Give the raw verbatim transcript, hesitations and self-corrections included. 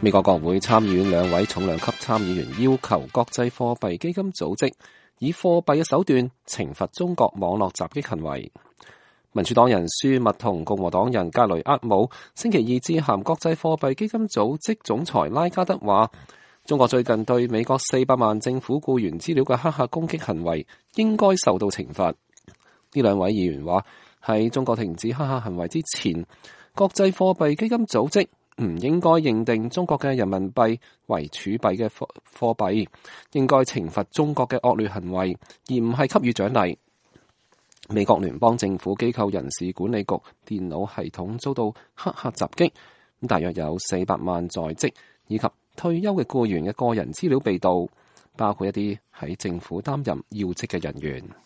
美國國會參議院兩位重量級參議員要求國際貨幣基金組織以貨幣嘅手段懲罰中國網絡襲擊行為。民主黨人舒默同共和黨人格雷厄姆星期二致函國際貨幣基金組織總裁拉加德話，中國最近對美國四百萬政府僱員資料嘅黑客攻擊行為應該受到懲罰。呢兩位議員話，喺中國停止黑客行為之前，國際貨幣基金組織唔應該認定中國嘅人民幣為儲備嘅貨貨幣，應該懲罰中國嘅惡劣行為，而唔係給予獎勵。美國聯邦政府機構人事管理局電腦系統遭到黑客襲擊，咁大約有四百萬在職以及退休嘅僱員嘅個人資料被盜，包括一啲喺政府擔任要職嘅人員。